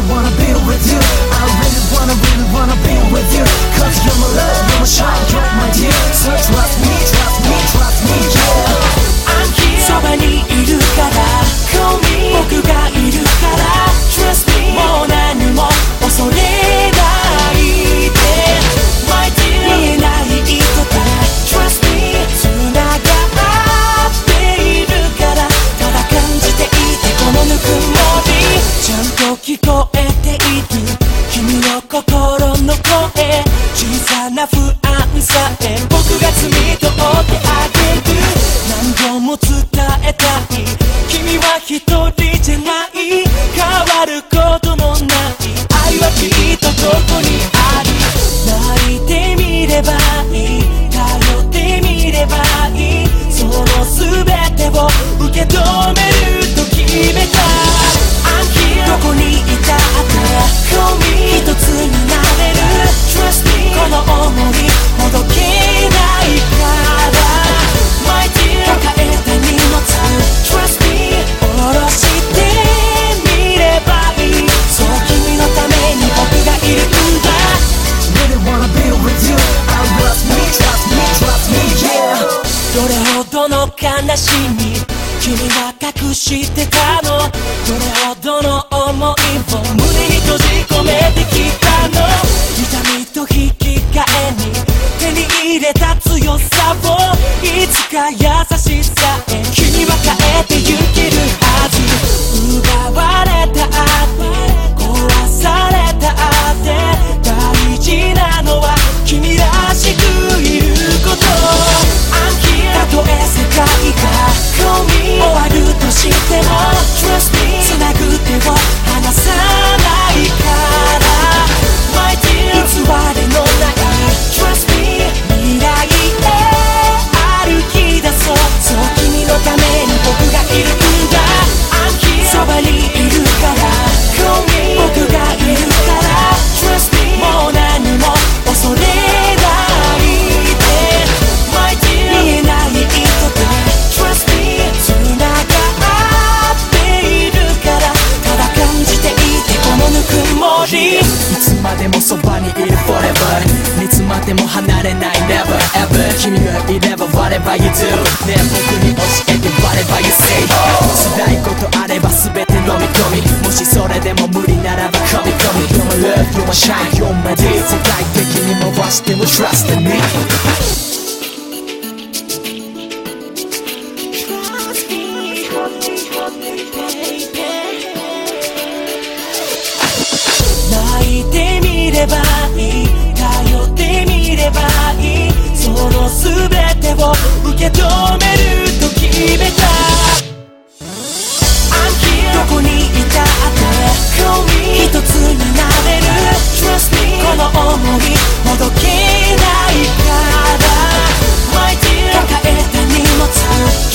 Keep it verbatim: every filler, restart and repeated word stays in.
wanna be with you. I really wanna, really wanna be with you. Cause you're my love, you're my shine, you're my dear. So trust me, trust me, trust me, yeah. I'm here そばにいるから Call me 僕がいるから Trust me もう何も恐れないで My dear 見えない糸で Trust me 繋がっているからただ感じていてこのぬくもりちゃんと聞こえている君の心の声小さな不安さえ僕が摘み取ってあげる何度も伝えたい君は一人じゃない変わることのない愛はきっとどこにある泣いてみればいい頼ってみればいいその全てを受け止めると決めた I'm here どこにいたって Call me 一つになれる Trust me この想いほどけないから My dear 抱えた荷物 Trust me 下ろしてみればいいそう君のために僕がいるんだ Really wanna be with you I trust me, trust me, trust me, yeah どれほどの悲しみ君は隠してたのどれほどの想いを胸に閉じ込めてきたの痛みと引き換えに手に入れた強さをいつか優しさへ君は変えてゆけるはず奪われたって壊されたって大事なのは君らしくいることI'm here たとえ世界が Call me 終わるとしても Trust me 繋ぐ手を離さないから My dear 偽りのない Trust me 未来へ歩き出そうそう君のために僕がいるんだ I'm here そばにいるから Call me 僕がいるから Trust me もう何も恐れないで My dear 見えない糸で Trust me 繋がっているからただ感じていてこのぬくもりいつまでもそばにいる Forever いつまでも離れない Never ever 君がいれば Whatever you do ねえ僕に教えて Whatever you say 辛いことあれば全て飲み込みもしそれでも無理ならば込み込み You're my love, you're my shine, you're my dear 世界的に回しても Trust in me泣いてみればいい頼ってみればいいその全てを受け止めると決めた I'm here どこにいたって Call me 一つになれる Trust me この想いほどけないから My dear 抱えた荷物